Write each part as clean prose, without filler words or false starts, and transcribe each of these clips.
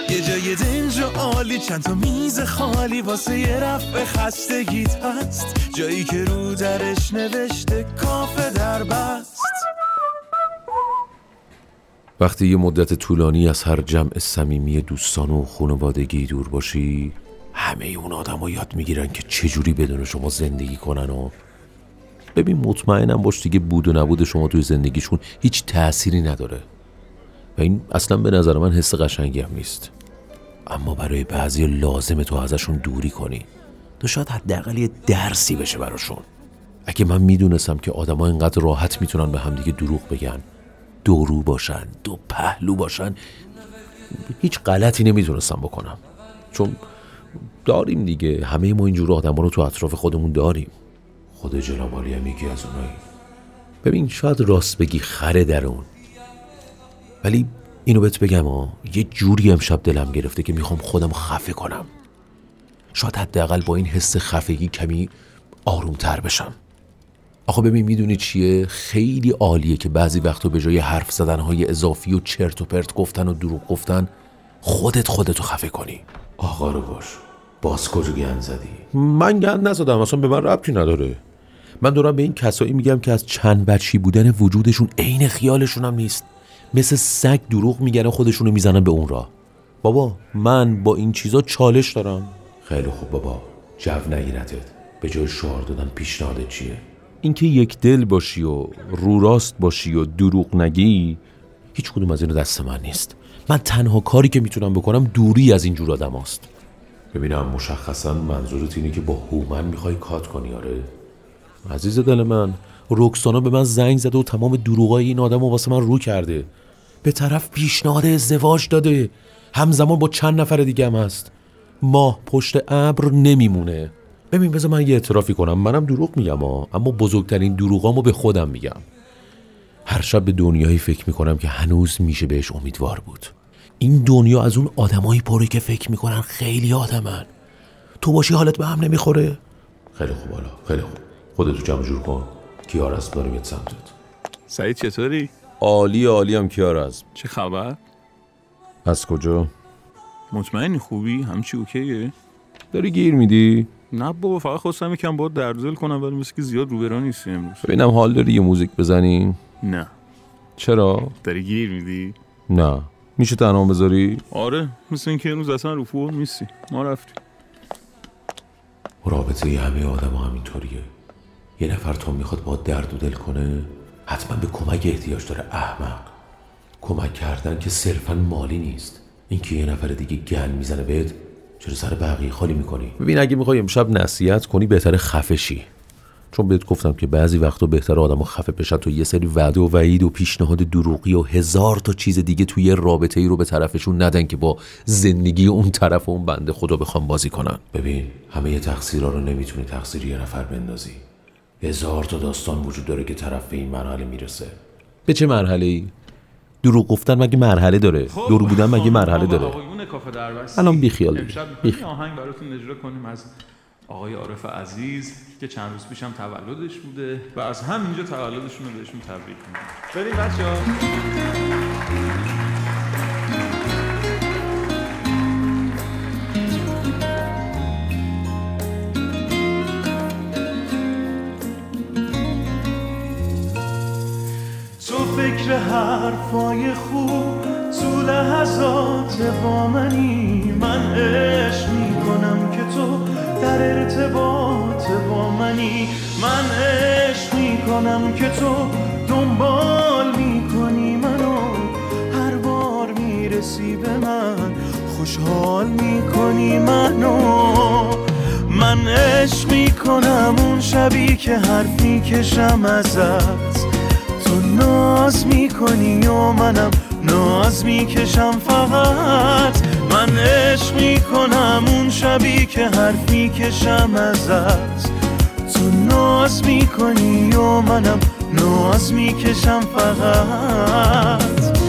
یه جای دنج و عالی، چند تا میز خالی واسه یه رفع خستگیت هست، جایی که رو درش نوشته کافه در بست. وقتی یه مدت طولانی از هر جمع صمیمی دوستان و خانوادگی دور باشی، همه اون آدم‌ها یاد میگیرن که چجوری بدون شما زندگی کنن. و ببین مطمئنم باش دیگه بود و نبود شما توی زندگیشون هیچ تأثیری نداره و این اصلا به نظر من حس قشنگی هم نیست. اما برای بعضی لازمه تو ازشون دوری کنی، تو شاید حداقل یه درسی بشه براشون. اگه من میدونستم که آدم‌ها اینقدر راحت میتونن به همدیگه دروغ بگن، دورو باشن، دو پهلو باشن، هیچ غلطی نمیتونستم بکنم. چون داریم دیگه، همه ما اینجور آدم‌ها رو تو اطراف خودمون داریم. خود جناب عالی هم یکی از اونایی. ببین شاید راست بگی خره در اون، ولی اینو بهت بگم یه جوری امشب دلم گرفته که میخوام خودم خفه کنم. شاید حداقل با این حس خفگی کمی آرومتر بشم. آخه ببین میدونی چیه؟ خیلی عالیه که بعضی وقتا به جای حرف زدنهای اضافی و چرت و پرت گفتن و دروغ گفتن خودتو خفه کنی. آقا رو باش، باز کجا گند زدی؟ من گند نزدم، اصلا به من ربطی نداره. من دارم به این کسایی میگم که از چند بچی بودن وجودشون عین خیالشون هم نیست، مثل سگ دروغ میگن خودشونو میزنن به اون راه. بابا من با این چیزا چالش دارم. خیلی خوب بابا، جو نگیرتت. به جای شعار دادن پیشنهادت چیه؟ اینکه یک دل باشی و رو راست باشی و دروغ نگی، هیچ کدوم از اینو دست من نیست. من تنها کاری که میتونم بکنم دوری از اینجور آدم هاست. ببینم مشخصا منظورت اینه که با هومن میخوای کات کنی؟ آره عزیز دل من، رکسانا به من زنگ زده و تمام دروغای این آدم رو واسه من رو کرده. به طرف پیشنهاد ازدواج داده، همزمان با چند نفر دیگه هم هست. ماه پشت ابر نمیمونه. ببین بذار من یه اعترافی کنم، منم دروغ میگم اما بزرگترین دروغامو به خودم میگم. هر شب به دنیایی فکر میکنم که هنوز میشه بهش امیدوار بود. این دنیا از اون آدمایی پره که فکر میکنن خیلی آدمن. تو باشی حالت به هم نمیخوره؟ خیلی خوب، حالا خیلی خوب، خودتو جمع جور کن. کیارست داره میاد سمتت. سعید چطوری؟ عالی هم کیارست. چه خبر؟ از کجا؟ مطمئنی خوبی؟ همچی اوکیه؟ داری گیر میدی؟ نه بابا، فقط خواستم یکم باهات درد کنم، ولی مثل که زیاد روبرا نیستی امروز. ببینم حال داری یه موزیک بزنیم؟ نه. چرا؟ داری گیر میدی؟ نه. میشه تنها بذاری؟ آره، مثل این که امروز اصلا رو فرم نیستی. ما رفتیم. رابطه همه آدم ها همینطوریه. یه نفر تا میخواد با درد و دل کنه حتما به کمک احتیاج داره. احمق. کمک کردن که صرفا مالی نیست. این که یه نفر دیگه گل میزنه بهت، چرا سر بقیه خالی میکنی؟ ببین اگه میخوای امشب نصیحت کنی بهتره خفه شی. چون بهت گفتم که بعضی وقتا بهتره آدمو خفه بشن تو یه سری وعده و وعید و پیشنهاد دروغی و هزار تا چیز دیگه توی رابطه‌ای رو به طرفشون ندن که با زندگی اون طرف و اون بنده خدا بخوام بازی کنن. ببین همه تقصیرها رو نمیتونی تقصیر یه نفر بندازی. هزار تا داستان وجود داره که طرف به این مرحله میرسه. به چه مرحله‌ای؟ دروغ گفتن مگه مرحله داره؟ دروغ بودن مگه مرحله داره؟ الان بی خیال. امشب آهنگ براتون اجرا کنیم از آقای عارف عزیز که چند روز پیشم تولدش بوده و از همینجا تولدشون رو بهشون تبریک میگم. بریم بچه‌ها. تو فکر حرفای خوب تو لحظات با منی، من عشق میکنم که تو در ارتباط با منی، من عشق میکنم که تو دنبال میکنی منو، هر بار میرسی به من خوشحال میکنی منو، من عشق میکنم اون شبی که حرف میکشم ازت، تو ناز میکنی و منم ناز میکشم فقط، من عشق میکنم اون شبی که حرف میکشم ازت، تو ناز میکنی و منم ناز میکشم فقط.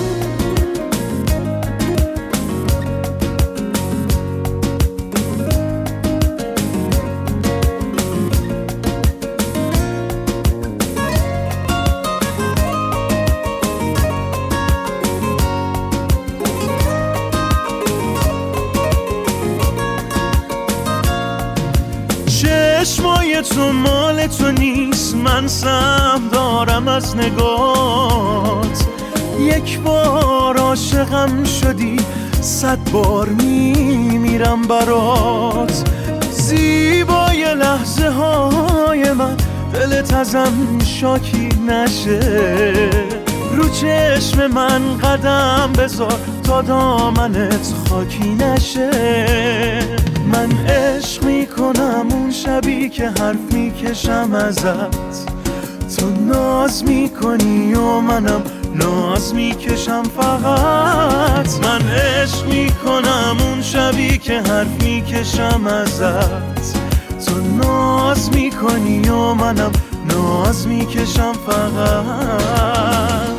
روی تو مال تو نیست، من سهم دارم از نگات. یک بار عاشقم شدی 100 بار میمیرم برات. زیبای لحظه های من دلت ازم شاکی نشه. رو چشم من قدم بذار تا دامنت خاکی نشه. من عشق میکنم اون شبی که حرف میکشم ازت، تو ناز میکنی و منم ناز میکشم فقط. من عشق میکنم اون شبی که حرف میکشم ازت، تو ناز میکنی و منم ناز میکشم فقط.